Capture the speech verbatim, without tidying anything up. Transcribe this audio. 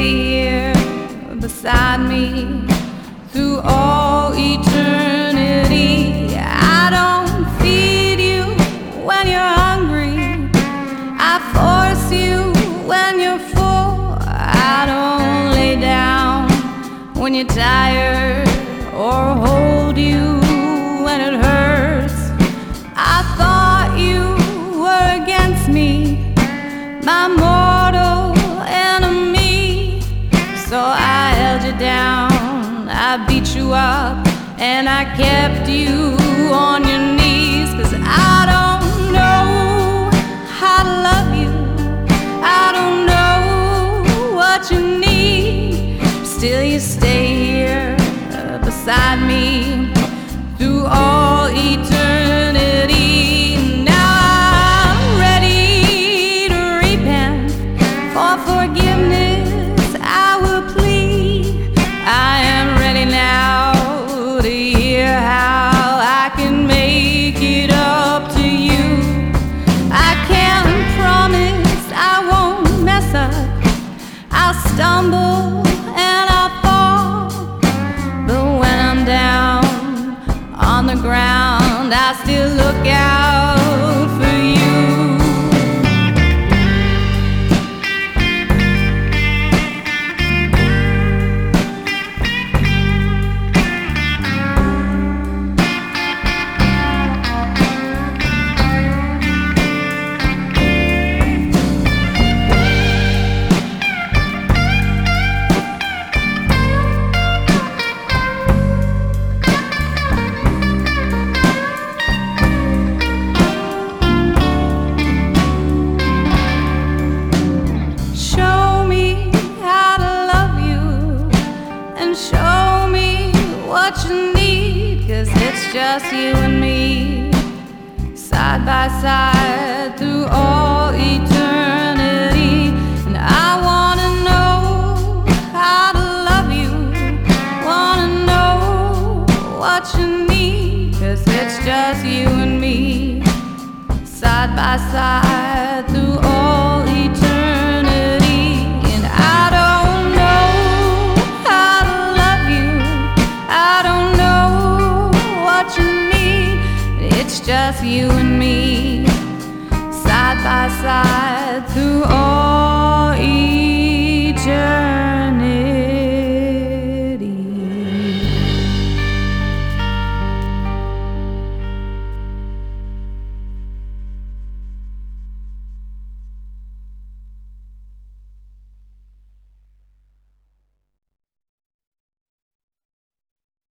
stay here beside me through all eternity. I don't feed you when you're hungry, I force you when you're full. I don't lay down when you're tired or hold you when it hurts. I thought you were against me, my mortal enemy, so I held you down, I beat you up, and I kept you on your knees. 'Cause I don't know how to love you, I don't know what you need, still you stay here beside me through all eternity. Now I'm ready to repent, for forgiveness I will plead. I am ready now to hear how I can make it up to you. I can't promise I won't mess up, I'll stumble and I'll fall, but when I'm down on the ground, I still look out for you. Show me what you need, 'cause it's just you and me, side by side through all eternity. And I wanna know how to love you, wanna know what you need, 'cause it's just you and me, side by side through all eternity. And I don't know how to love you, I don't know what you need, it's just you and me, side by side through